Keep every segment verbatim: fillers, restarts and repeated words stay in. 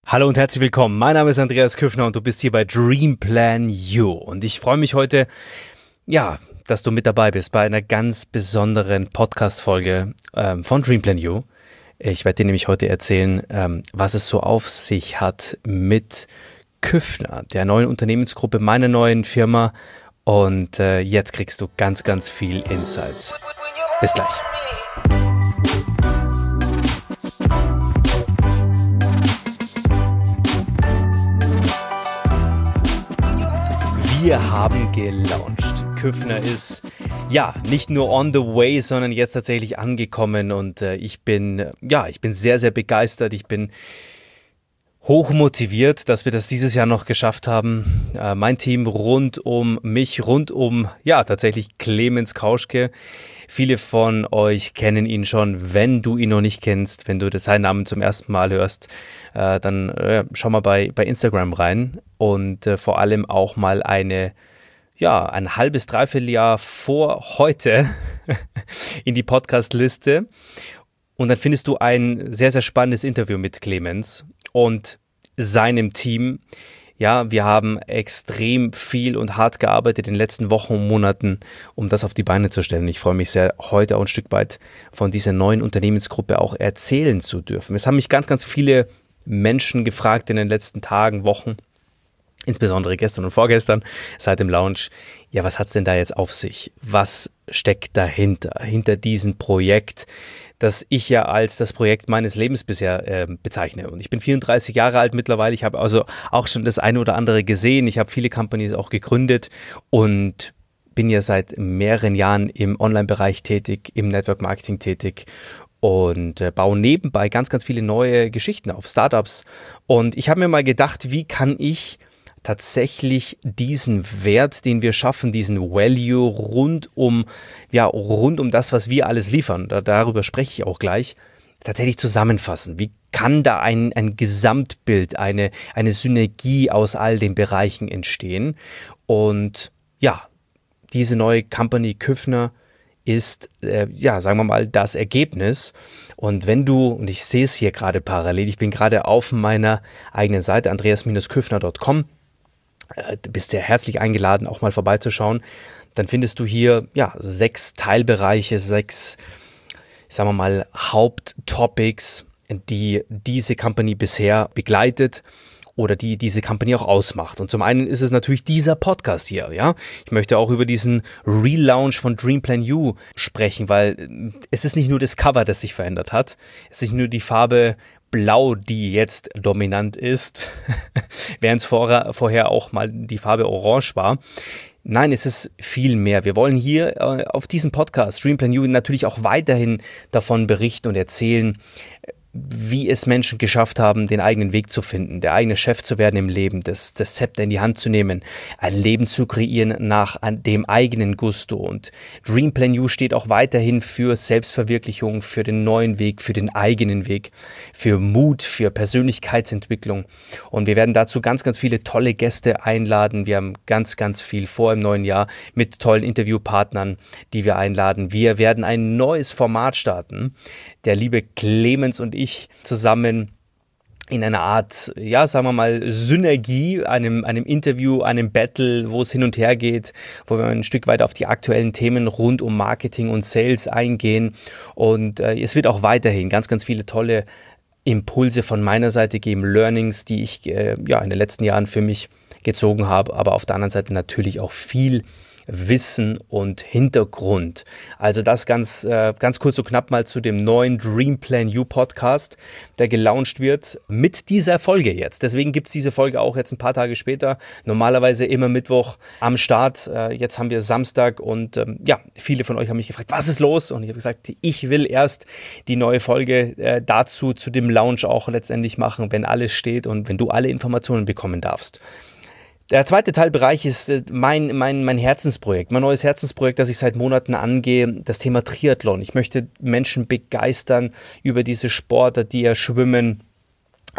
Hallo und herzlich willkommen. Mein Name ist Andreas Küffner und du bist hier bei Dream Plan You. Und ich freue mich heute, ja, dass du mit dabei bist bei einer ganz besonderen Podcast-Folge ähm, von Dream Plan You. Ich werde dir nämlich heute erzählen, ähm, was es so auf sich hat mit Küffner, der neuen Unternehmensgruppe, meiner neuen Firma. Und äh, jetzt kriegst du ganz, ganz viel Insights. Bis gleich. Wir haben gelauncht. Küffner ist ja nicht nur on the way, sondern jetzt tatsächlich angekommen und äh, ich bin ja, ich bin sehr, sehr begeistert. Ich bin hochmotiviert, dass wir das dieses Jahr noch geschafft haben. Äh, mein Team rund um mich, rund um ja tatsächlich Clemens Kauschke. Viele von euch kennen ihn schon. Wenn du ihn noch nicht kennst, wenn du seinen Namen zum ersten Mal hörst, äh, dann äh, schau mal bei, bei Instagram rein und äh, vor allem auch mal eine, ja, ein halbes, dreiviertel Jahr vor heute in die Podcast-Liste. Und dann findest du ein sehr, sehr spannendes Interview mit Clemens und seinem Team. Ja, wir haben extrem viel und hart gearbeitet in den letzten Wochen und Monaten, um das auf die Beine zu stellen. Ich freue mich sehr, heute auch ein Stück weit von dieser neuen Unternehmensgruppe auch erzählen zu dürfen. Es haben mich ganz, ganz viele Menschen gefragt in den letzten Tagen, Wochen, insbesondere gestern und vorgestern seit dem Launch. Ja, was hat es denn da jetzt auf sich? Was steckt dahinter, hinter diesem Projekt, das ich ja als das Projekt meines Lebens bisher äh, bezeichne. Und ich bin vierunddreißig Jahre alt mittlerweile. Ich habe also auch schon das eine oder andere gesehen. Ich habe viele Companies auch gegründet und bin ja seit mehreren Jahren im Online-Bereich tätig, im Network-Marketing tätig und äh, baue nebenbei ganz, ganz viele neue Geschichten auf, Startups. Und ich habe mir mal gedacht, wie kann ich tatsächlich diesen Wert, den wir schaffen, diesen Value rund um, ja, rund um das, was wir alles liefern, da, darüber spreche ich auch gleich, tatsächlich zusammenfassen. Wie kann da ein, ein Gesamtbild, eine, eine Synergie aus all den Bereichen entstehen? Und ja, diese neue Company Küffner ist, äh, ja, sagen wir mal, das Ergebnis. Und wenn du, und ich sehe es hier gerade parallel, ich bin gerade auf meiner eigenen Seite, andreas küffner punkt com, Du bist sehr herzlich eingeladen, auch mal vorbeizuschauen. Dann findest du hier ja, sechs Teilbereiche, sechs, sagen wir mal, Haupttopics, die diese Company bisher begleitet oder die diese Company auch ausmacht. Und zum einen ist es natürlich dieser Podcast hier. Ja? Ich möchte auch über diesen Relaunch von Dream Plan You sprechen, weil es ist nicht nur das Cover, das sich verändert hat. Es ist nicht nur die Farbe Blau, die jetzt dominant ist, während es vorher, vorher auch mal die Farbe Orange war. Nein, es ist viel mehr. Wir wollen hier äh, auf diesem Podcast Dream Plan You natürlich auch weiterhin davon berichten und erzählen, wie es Menschen geschafft haben, den eigenen Weg zu finden, der eigene Chef zu werden im Leben, das, das Zepter in die Hand zu nehmen, ein Leben zu kreieren nach dem eigenen Gusto. Und Dream Plan You steht auch weiterhin für Selbstverwirklichung, für den neuen Weg, für den eigenen Weg, für Mut, für Persönlichkeitsentwicklung. Und wir werden dazu ganz, ganz viele tolle Gäste einladen. Wir haben ganz, ganz viel vor im neuen Jahr mit tollen Interviewpartnern, die wir einladen. Wir werden ein neues Format starten. Der liebe Clemens und ich zusammen in einer Art, ja, sagen wir mal, Synergie, einem, einem Interview, einem Battle, wo es hin und her geht, wo wir ein Stück weit auf die aktuellen Themen rund um Marketing und Sales eingehen. Und äh, es wird auch weiterhin ganz, ganz viele tolle Impulse von meiner Seite geben, Learnings, die ich äh, ja, in den letzten Jahren für mich gezogen habe, aber auf der anderen Seite natürlich auch viel Wissen und Hintergrund. Also das ganz, äh, ganz kurz und knapp mal zu dem neuen Dream Plan You Podcast, der gelauncht wird mit dieser Folge jetzt. Deswegen gibt es diese Folge auch jetzt ein paar Tage später. Normalerweise immer Mittwoch am Start. Äh, jetzt haben wir Samstag und ähm, ja, viele von euch haben mich gefragt, was ist los? Und ich habe gesagt, ich will erst die neue Folge äh, dazu, zu dem Launch auch letztendlich machen, wenn alles steht und wenn du alle Informationen bekommen darfst. Der zweite Teilbereich ist mein, mein, mein Herzensprojekt, mein neues Herzensprojekt, das ich seit Monaten angehe, das Thema Triathlon. Ich möchte Menschen begeistern über diese Sportart, die ja Schwimmen,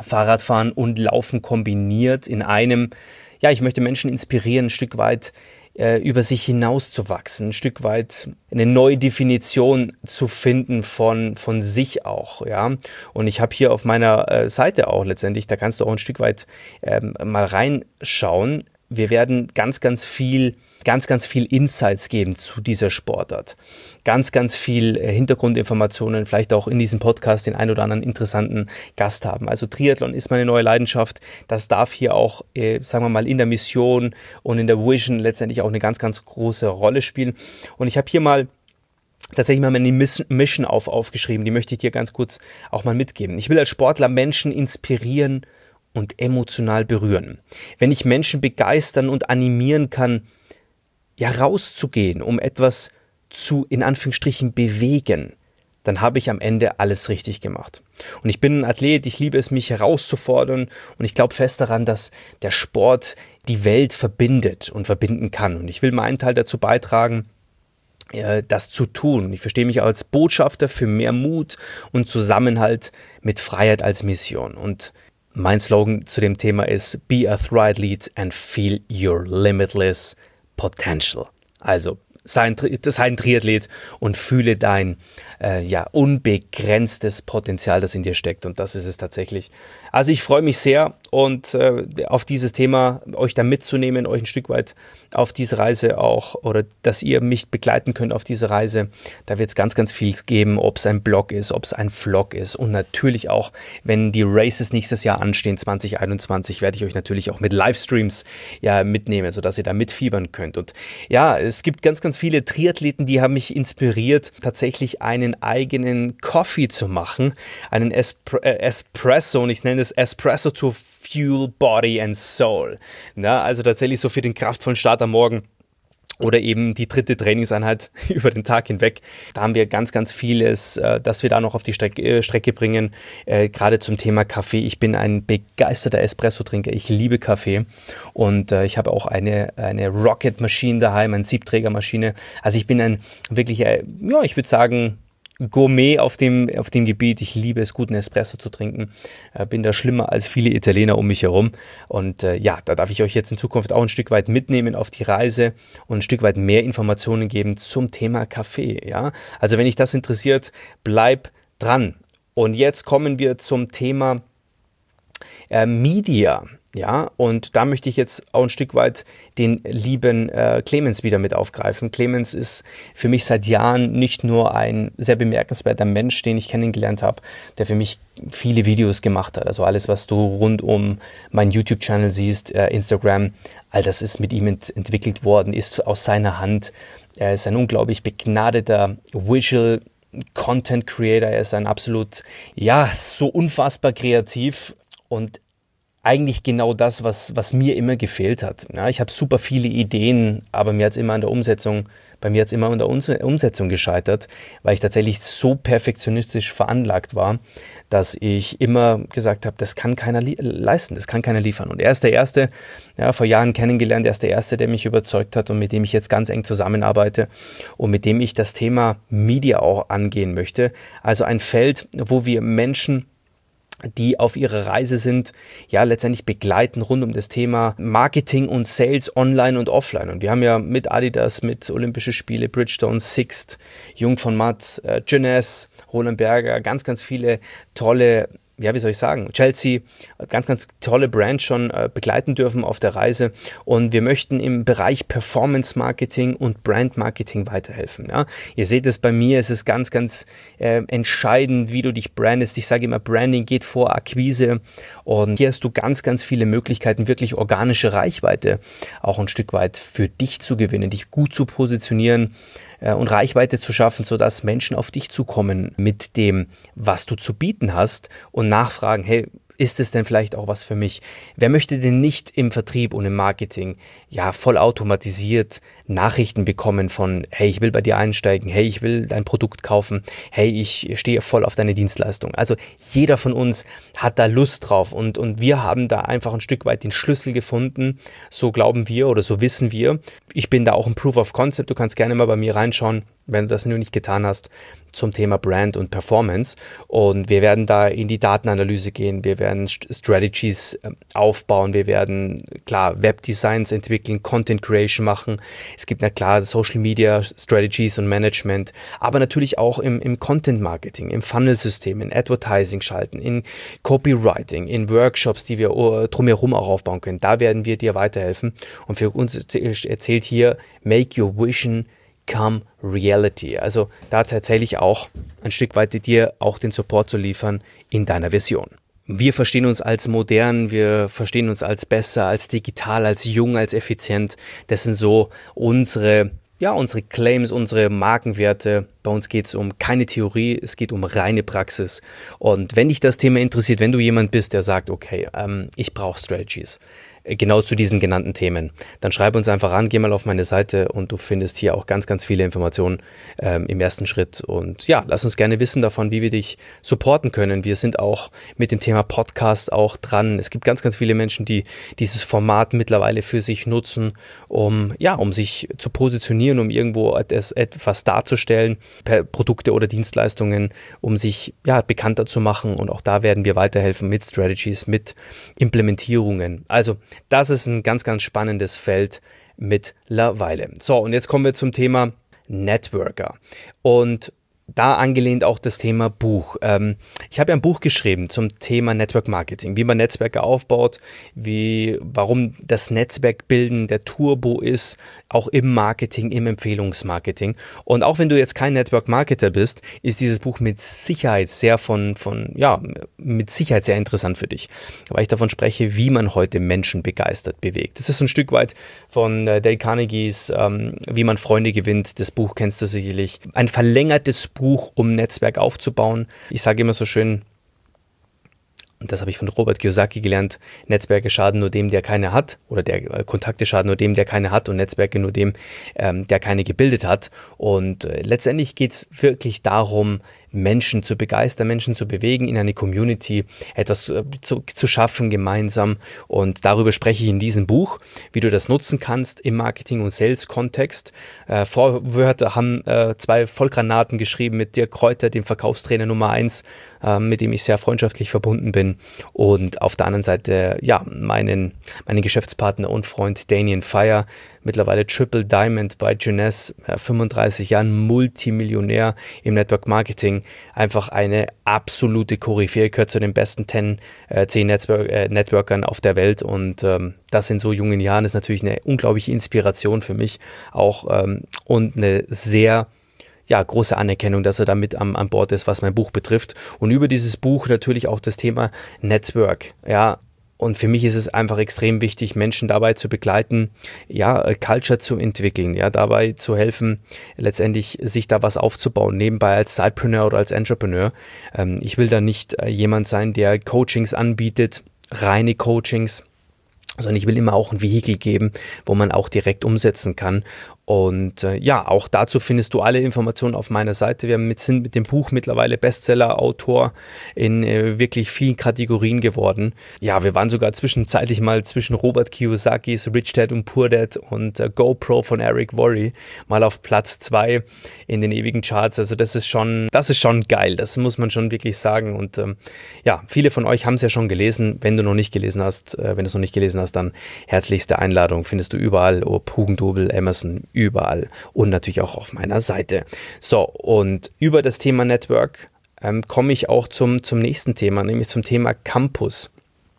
Fahrradfahren und Laufen kombiniert in einem. Ja, ich möchte Menschen inspirieren, ein Stück weit über sich hinauszuwachsen, ein Stück weit eine neue Definition zu finden von, von sich auch, ja. Und ich habe hier auf meiner äh, Seite auch letztendlich, da kannst du auch ein Stück weit ähm, mal reinschauen. Wir werden ganz, ganz viel, ganz, ganz viel Insights geben zu dieser Sportart. Ganz, ganz viel äh, Hintergrundinformationen, vielleicht auch in diesem Podcast den ein oder anderen interessanten Gast haben. Also Triathlon ist meine neue Leidenschaft. Das darf hier auch, äh, sagen wir mal, in der Mission und in der Vision letztendlich auch eine ganz, ganz große Rolle spielen. Und ich habe hier mal tatsächlich mal meine Mission auf, aufgeschrieben. Die möchte ich dir ganz kurz auch mal mitgeben. Ich will als Sportler Menschen inspirieren und emotional berühren. Wenn ich Menschen begeistern und animieren kann, ja, rauszugehen, um etwas zu, in Anführungsstrichen, bewegen, dann habe ich am Ende alles richtig gemacht. Und ich bin ein Athlet, ich liebe es, mich herauszufordern und ich glaube fest daran, dass der Sport die Welt verbindet und verbinden kann. Und ich will meinen Teil dazu beitragen, das zu tun. Ich verstehe mich als Botschafter für mehr Mut und Zusammenhalt mit Freiheit als Mission. Und mein Slogan zu dem Thema ist Be a Triathlete and feel your limitless potential. Also sei ein, sei ein Triathlet und fühle dein äh, ja, unbegrenztes Potenzial, das in dir steckt. Und das ist es tatsächlich. Also ich freue mich sehr und äh, auf dieses Thema, euch da mitzunehmen, euch ein Stück weit auf diese Reise auch, oder dass ihr mich begleiten könnt auf diese Reise. Da wird es ganz, ganz viel geben, ob es ein Blog ist, ob es ein Vlog ist und natürlich auch, wenn die Races nächstes Jahr anstehen, zwanzig einundzwanzig, werde ich euch natürlich auch mit Livestreams ja mitnehmen, sodass ihr da mitfiebern könnt. Und ja, es gibt ganz, ganz viele Triathleten, die haben mich inspiriert, tatsächlich einen eigenen Coffee zu machen, einen Espr- äh, Espresso, und ich nenne es Espresso to Fuel Body and Soul. Na, also tatsächlich so für den kraftvollen Start am Morgen oder eben die dritte Trainingseinheit über den Tag hinweg. Da haben wir ganz, ganz vieles, äh, das wir da noch auf die Strecke, äh, Strecke bringen, äh, gerade zum Thema Kaffee. Ich bin ein begeisterter Espresso-Trinker. Ich liebe Kaffee und äh, ich habe auch eine, eine Rocket-Maschine daheim, eine Siebträgermaschine. Also ich bin ein wirklich, äh, ja, ich würde sagen, Gourmet auf dem, auf dem Gebiet. Ich liebe es, guten Espresso zu trinken. Äh, bin da schlimmer als viele Italiener um mich herum. Und äh, ja, da darf ich euch jetzt in Zukunft auch ein Stück weit mitnehmen auf die Reise und ein Stück weit mehr Informationen geben zum Thema Kaffee. Ja? Also wenn dich das interessiert, bleib dran. Und jetzt kommen wir zum Thema äh, Media. Ja, und da möchte ich jetzt auch ein Stück weit den lieben äh, Clemens wieder mit aufgreifen. Clemens ist für mich seit Jahren nicht nur ein sehr bemerkenswerter Mensch, den ich kennengelernt habe, der für mich viele Videos gemacht hat. Also alles, was du rund um meinen YouTube-Channel siehst, äh, Instagram, all das ist mit ihm ent- entwickelt worden, ist aus seiner Hand. Er ist ein unglaublich begnadeter Visual Content Creator. Er ist ein absolut, ja, so unfassbar kreativ und eigentlich genau das, was, was mir immer gefehlt hat. Ja, ich habe super viele Ideen, aber mir hat es immer an der Umsetzung, bei mir hat es immer an der Umsetzung gescheitert, weil ich tatsächlich so perfektionistisch veranlagt war, dass ich immer gesagt habe, das kann keiner li- leisten, das kann keiner liefern. Und er ist der Erste, ja, vor Jahren kennengelernt, er ist der Erste, der mich überzeugt hat und mit dem ich jetzt ganz eng zusammenarbeite und mit dem ich das Thema Media auch angehen möchte. Also ein Feld, wo wir Menschen, die auf ihrer Reise sind, ja, letztendlich begleiten rund um das Thema Marketing und Sales online und offline. Und wir haben ja mit Adidas, mit Olympische Spiele, Bridgestone, Sixt, Jung von Matt, äh, Jeunesse, Roland Berger, ganz, ganz viele tolle, ja, wie soll ich sagen, Chelsea, ganz, ganz tolle Brands schon äh, begleiten dürfen auf der Reise. Und wir möchten im Bereich Performance Marketing und Brand Marketing weiterhelfen. Ja? Ihr seht es bei mir, es ist ganz, ganz äh, entscheidend, wie du dich brandest. Ich sage immer, Branding geht vor Akquise. Und hier hast du ganz, ganz viele Möglichkeiten, wirklich organische Reichweite auch ein Stück weit für dich zu gewinnen, dich gut zu positionieren und Reichweite zu schaffen, sodass Menschen auf dich zukommen mit dem, was du zu bieten hast und nachfragen, hey, ist es denn vielleicht auch was für mich? Wer möchte denn nicht im Vertrieb und im Marketing ja voll automatisiert Nachrichten bekommen von, hey, ich will bei dir einsteigen, hey, ich will dein Produkt kaufen, hey, ich stehe voll auf deine Dienstleistung. Also jeder von uns hat da Lust drauf und, und wir haben da einfach ein Stück weit den Schlüssel gefunden, so glauben wir oder so wissen wir. Ich bin da auch ein Proof of Concept, du kannst gerne mal bei mir reinschauen. wenn du das nur nicht getan hast, zum Thema Brand und Performance. Und wir werden da in die Datenanalyse gehen, wir werden Strategies aufbauen, wir werden, klar, Webdesigns entwickeln, Content Creation machen. Es gibt, na klar, Social Media Strategies und Management, aber natürlich auch im, im Content Marketing, im Funnel-System, in Advertising schalten, in Copywriting, in Workshops, die wir drumherum auch aufbauen können. Da werden wir dir weiterhelfen. Und für uns erzählt hier, make your vision come reality. Also da tatsächlich auch ein Stück weit dir auch den Support zu liefern in deiner Vision. Wir verstehen uns als modern, wir verstehen uns als besser, als digital, als jung, als effizient. Das sind so unsere, ja, unsere Claims, unsere Markenwerte. Bei uns geht es um keine Theorie, es geht um reine Praxis. Und wenn dich das Thema interessiert, wenn du jemand bist, der sagt, okay, ähm, ich brauche Strategies, genau zu diesen genannten Themen, dann schreib uns einfach an, geh mal auf meine Seite und du findest hier auch ganz, ganz viele Informationen ähm, im ersten Schritt. Und ja, lass uns gerne wissen davon, wie wir dich supporten können. Wir sind auch mit dem Thema Podcast auch dran. Es gibt ganz, ganz viele Menschen, die dieses Format mittlerweile für sich nutzen, um, ja, um sich zu positionieren, um irgendwo etwas, etwas darzustellen, per Produkte oder Dienstleistungen, um sich ja, bekannter zu machen. Und auch da werden wir weiterhelfen mit Strategies, mit Implementierungen. Also das ist ein ganz, ganz spannendes Feld mittlerweile. So, und jetzt kommen wir zum Thema Networker. Und da angelehnt auch das Thema Buch. Ähm, ich habe ja ein Buch geschrieben zum Thema Network Marketing, wie man Netzwerke aufbaut, wie, warum das Netzwerkbilden der Turbo ist, auch im Marketing, im Empfehlungsmarketing. Und auch wenn du jetzt kein Network Marketer bist, ist dieses Buch mit Sicherheit sehr von, von ja, mit Sicherheit sehr interessant für dich, weil ich davon spreche, wie man heute Menschen begeistert bewegt. Das ist ein Stück weit von äh, Dale Carnegies ähm, Wie man Freunde gewinnt. Das Buch kennst du sicherlich. Ein verlängertes Buch, um ein Netzwerk aufzubauen. Ich sage immer so schön, und das habe ich von Robert Kiyosaki gelernt, Netzwerke schaden nur dem, der keine hat, oder der äh, Kontakte schaden nur dem, der keine hat, und Netzwerke nur dem, ähm, der keine gebildet hat. Und äh, letztendlich geht es wirklich darum, Menschen zu begeistern, Menschen zu bewegen, in eine Community etwas äh, zu, zu schaffen gemeinsam. Und darüber spreche ich in diesem Buch, wie du das nutzen kannst im Marketing- und Sales-Kontext. Äh, Vorwörter haben äh, zwei Vollgranaten geschrieben mit Dirk Kräuter, dem Verkaufstrainer Nummer eins, äh, mit dem ich sehr freundschaftlich verbunden bin. Und auf der anderen Seite, ja, meinen, meinen Geschäftspartner und Freund Damien Fire, mittlerweile Triple Diamond bei Jeunesse, äh, fünfunddreißig Jahren Multimillionär im Network Marketing, einfach eine absolute Koryphäe, gehört zu den besten zehn, äh, zehn Netzwer- äh, Networkern auf der Welt, und ähm, das in so jungen Jahren ist natürlich eine unglaubliche Inspiration für mich auch ähm, und eine sehr ja, große Anerkennung, dass er damit am, an Bord ist, was mein Buch betrifft. Und über dieses Buch natürlich auch das Thema Network, ja. Und für mich ist es einfach extrem wichtig, Menschen dabei zu begleiten, ja, Culture zu entwickeln, ja, dabei zu helfen, letztendlich sich da was aufzubauen, nebenbei als Sidepreneur oder als Entrepreneur. Ähm, ich will da nicht äh, jemand sein, der Coachings anbietet, reine Coachings, sondern ich will immer auch ein Vehikel geben, wo man auch direkt umsetzen kann. Und äh, ja, auch dazu findest du alle Informationen auf meiner Seite. Wir mit, sind mit dem Buch mittlerweile Bestseller-Autor in äh, wirklich vielen Kategorien geworden. Ja, wir waren sogar zwischenzeitlich mal zwischen Robert Kiyosakis Rich Dad und Poor Dad und äh, GoPro von Eric Worre mal auf Platz zwei in den ewigen Charts. Also das ist schon, das ist schon geil. Das muss man schon wirklich sagen. Und ähm, ja, viele von euch haben es ja schon gelesen. Wenn du noch nicht gelesen hast, äh, wenn du es noch nicht gelesen hast, dann herzlichste Einladung. Findest du überall, ob Hugendubel, Amazon, überall und natürlich auch auf meiner Seite. So, und über das Thema Network ähm, komme ich auch zum, zum nächsten Thema, nämlich zum Thema Campus.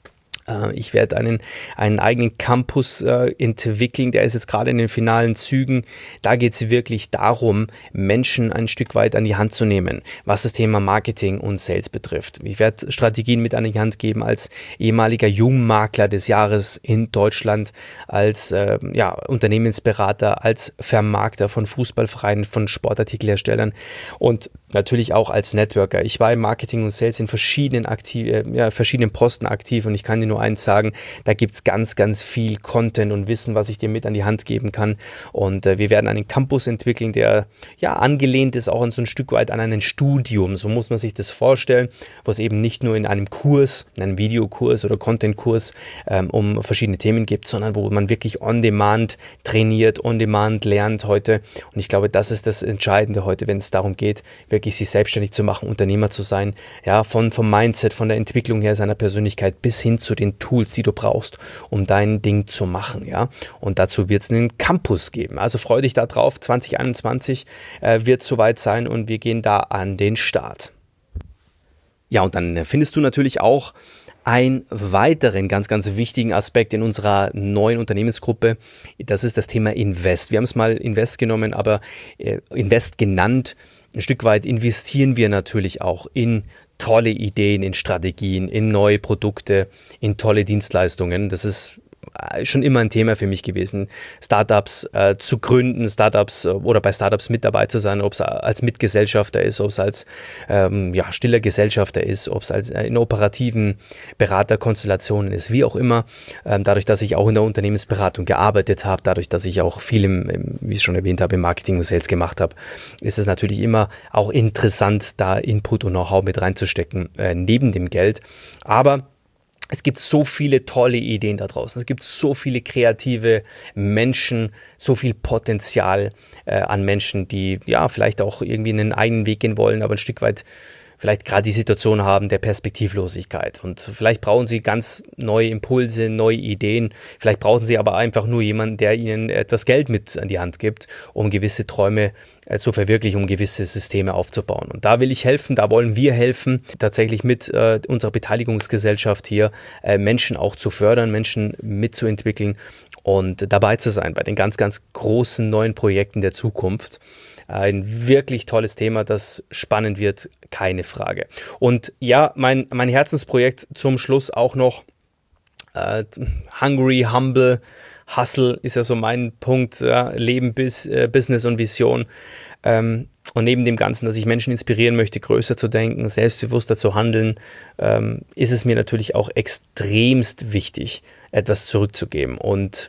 Äh, ich werde einen, einen eigenen Campus äh, entwickeln, der ist jetzt gerade in den finalen Zügen. Da geht es wirklich darum, Menschen ein Stück weit an die Hand zu nehmen, was das Thema Marketing und Sales betrifft. Ich werde Strategien mit an die Hand geben als ehemaliger Jungmakler des Jahres in Deutschland, als äh, ja, Unternehmensberater, als Vermarkter von Fußballvereinen, von Sportartikelherstellern und natürlich auch als Networker. Ich war im Marketing und Sales in verschiedenen, aktiv, äh, ja, verschiedenen Posten aktiv, und ich kann dir nur eins sagen, da gibt es ganz, ganz viel Content und Wissen, was ich dir mit an die Hand geben kann. Und äh, wir werden einen Campus entwickeln, der ja angelehnt ist auch so ein Stück weit an ein Studium. So muss man sich das vorstellen, wo es eben nicht nur in einem Kurs, in einem Videokurs oder Contentkurs ähm, um verschiedene Themen gibt, sondern wo man wirklich on demand trainiert, on demand lernt heute. Und ich glaube, das ist das Entscheidende heute, wenn es darum geht, wirklich sich selbstständig zu machen, Unternehmer zu sein. Ja, von, vom Mindset, von der Entwicklung her seiner Persönlichkeit bis hin zu den Tools, die du brauchst, um dein Ding zu machen. Ja, und dazu wird es einen Campus geben. Also freu dich da drauf. zwanzig einundzwanzig äh, wird soweit sein und wir gehen da an den Start. Ja, und dann findest du natürlich auch einen weiteren ganz, ganz wichtigen Aspekt in unserer neuen Unternehmensgruppe. Das ist das Thema Invest. Wir haben es mal Invest genommen, aber äh, Invest genannt. Ein Stück weit investieren wir natürlich auch in tolle Ideen, in Strategien, in neue Produkte, in tolle Dienstleistungen. Das ist schon immer ein Thema für mich gewesen, Startups äh, zu gründen, Startups äh, oder bei Startups mit dabei zu sein, ob es als Mitgesellschafter ist, ob es als ähm, ja, stiller Gesellschafter ist, ob es als äh, in operativen Beraterkonstellationen ist, wie auch immer. Ähm, dadurch, dass ich auch in der Unternehmensberatung gearbeitet habe, dadurch, dass ich auch viel, im, im, wie ich schon erwähnt habe, im Marketing und Sales gemacht habe, ist es natürlich immer auch interessant, da Input und Know-how mit reinzustecken, äh, neben dem Geld. Aber es gibt so viele tolle Ideen da draußen. Es gibt so viele kreative Menschen, so viel Potenzial äh, an Menschen, die ja vielleicht auch irgendwie einen eigenen Weg gehen wollen, aber ein Stück weit vielleicht gerade die Situation haben der Perspektivlosigkeit. Und vielleicht brauchen sie ganz neue Impulse, neue Ideen. Vielleicht brauchen sie aber einfach nur jemanden, der ihnen etwas Geld mit an die Hand gibt, um gewisse Träume äh, zu verwirklichen, um gewisse Systeme aufzubauen. Und da will ich helfen, da wollen wir helfen, tatsächlich mit äh, unserer Beteiligungsgesellschaft hier äh, Menschen auch zu fördern, Menschen mitzuentwickeln und dabei zu sein bei den ganz, ganz großen neuen Projekten der Zukunft. Ein wirklich tolles Thema, das spannend wird, keine Frage. Und ja, mein, mein Herzensprojekt zum Schluss auch noch, äh, Hungry, Humble, Hustle ist ja so mein Punkt, ja, Leben, bis, äh, Business und Vision. Ähm, und neben dem Ganzen, dass ich Menschen inspirieren möchte, größer zu denken, selbstbewusster zu handeln, ähm, ist es mir natürlich auch extremst wichtig, etwas zurückzugeben. Und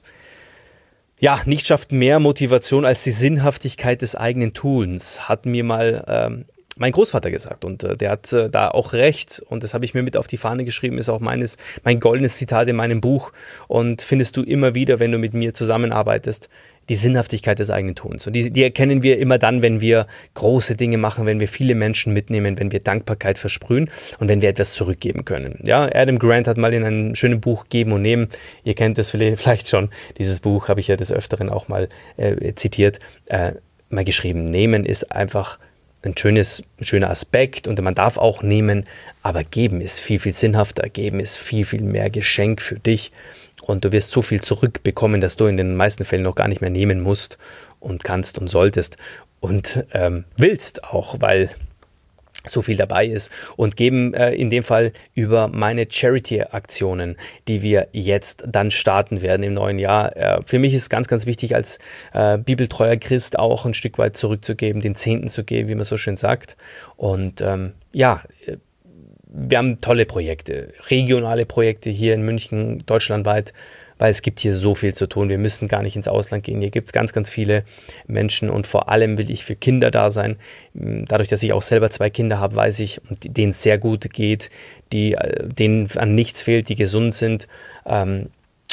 ja, nichts schafft mehr Motivation als die Sinnhaftigkeit des eigenen Tuns, hat mir mal ähm, mein Großvater gesagt. Und äh, der hat äh, da auch recht. Und das habe ich mir mit auf die Fahne geschrieben, ist auch meines, mein goldenes Zitat in meinem Buch. Und findest du immer wieder, wenn du mit mir zusammenarbeitest, die Sinnhaftigkeit des eigenen Tuns. Und die, die erkennen wir immer dann, wenn wir große Dinge machen, wenn wir viele Menschen mitnehmen, wenn wir Dankbarkeit versprühen und wenn wir etwas zurückgeben können. Ja, Adam Grant hat mal in einem schönen Buch Geben und Nehmen, ihr kennt das vielleicht schon, dieses Buch habe ich ja des Öfteren auch mal äh, zitiert, äh, mal geschrieben, Nehmen ist einfach ein schönes, ein schöner Aspekt und man darf auch nehmen, aber geben ist viel, viel sinnhafter, geben ist viel, viel mehr Geschenk für dich. Und du wirst so viel zurückbekommen, dass du in den meisten Fällen noch gar nicht mehr nehmen musst und kannst und solltest und ähm, willst auch, weil so viel dabei ist. Und geben äh, in dem Fall über meine Charity-Aktionen, die wir jetzt dann starten werden im neuen Jahr. Äh, für mich ist es ganz, ganz wichtig, als äh, bibeltreuer Christ auch ein Stück weit zurückzugeben, den Zehnten zu geben, wie man so schön sagt. Und ähm, ja, wir haben tolle Projekte, regionale Projekte hier in München, deutschlandweit, weil es gibt hier so viel zu tun. Wir müssen gar nicht ins Ausland gehen. Hier gibt es ganz, ganz viele Menschen und vor allem will ich für Kinder da sein. Dadurch, dass ich auch selber zwei Kinder habe, weiß ich, denen es sehr gut geht, die, denen an nichts fehlt, die gesund sind. Ähm,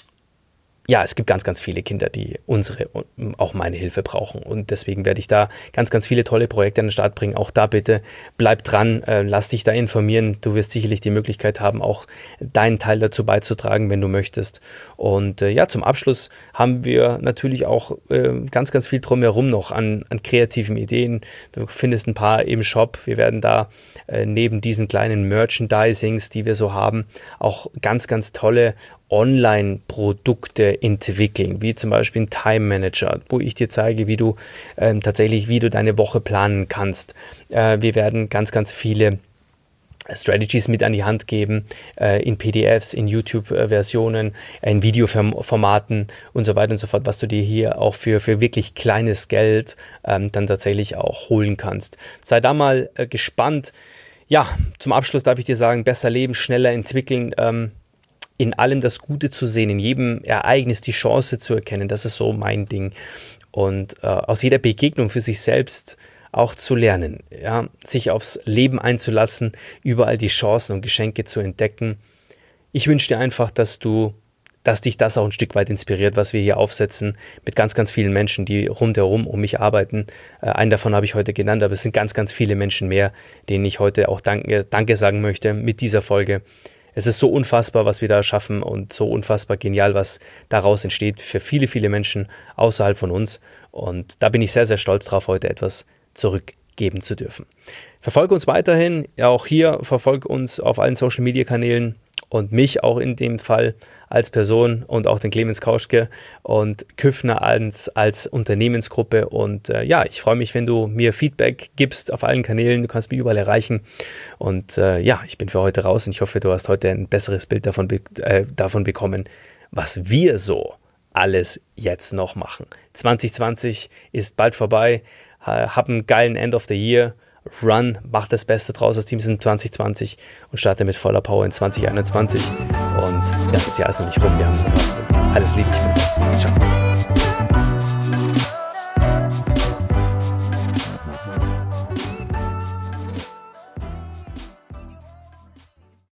Ja, es gibt ganz, ganz viele Kinder, die unsere und auch meine Hilfe brauchen. Und deswegen werde ich da ganz, ganz viele tolle Projekte an den Start bringen. Auch da bitte bleib dran, äh, lass dich da informieren. Du wirst sicherlich die Möglichkeit haben, auch deinen Teil dazu beizutragen, wenn du möchtest. Und äh, ja, zum Abschluss haben wir natürlich auch äh, ganz, ganz viel drumherum noch an, an kreativen Ideen. Du findest ein paar im Shop. Wir werden da äh, neben diesen kleinen Merchandisings, die wir so haben, auch ganz, ganz tolle Online-Produkte entwickeln, wie zum Beispiel ein Time Manager, wo ich dir zeige, wie du ähm, tatsächlich, wie du deine Woche planen kannst. Äh, wir werden ganz, ganz viele Strategies mit an die Hand geben, äh, in P D Fs, in YouTube-Versionen, in Videoformaten und so weiter und so fort, was du dir hier auch für, für wirklich kleines Geld ähm, dann tatsächlich auch holen kannst. Sei da mal äh, gespannt. Ja, zum Abschluss darf ich dir sagen, besser leben, schneller entwickeln. Ähm, in allem das Gute zu sehen, in jedem Ereignis die Chance zu erkennen. Das ist so mein Ding. Und äh, aus jeder Begegnung für sich selbst auch zu lernen, ja, sich aufs Leben einzulassen, überall die Chancen und Geschenke zu entdecken. Ich wünsche dir einfach, dass du, dass dich das auch ein Stück weit inspiriert, was wir hier aufsetzen, mit ganz, ganz vielen Menschen, die rundherum um mich arbeiten. Äh, einen davon habe ich heute genannt, aber es sind ganz, ganz viele Menschen mehr, denen ich heute auch Danke, Danke sagen möchte mit dieser Folge. Es ist so unfassbar, was wir da schaffen und so unfassbar genial, was daraus entsteht für viele, viele Menschen außerhalb von uns. Und da bin ich sehr, sehr stolz drauf, heute etwas zurückgeben zu dürfen. Verfolge uns weiterhin, ja auch hier, verfolge uns auf allen Social-Media-Kanälen und mich auch in dem Fall als Person und auch den Clemens Kauschke und Küffner als, als Unternehmensgruppe. Und äh, ja, ich freue mich, wenn du mir Feedback gibst auf allen Kanälen. Du kannst mich überall erreichen. Und äh, ja, ich bin für heute raus und ich hoffe, du hast heute ein besseres Bild davon, be- äh, davon bekommen, was wir so alles jetzt noch machen. zwanzig zwanzig ist bald vorbei. Hab einen geilen End of the Year. Run, mach das Beste draus aus diesem zwanzig zwanzig und starte mit voller Power in zwanzig einundzwanzig. Und ja, das Jahr ist noch nicht rum. Wir haben alles Liebe. Ich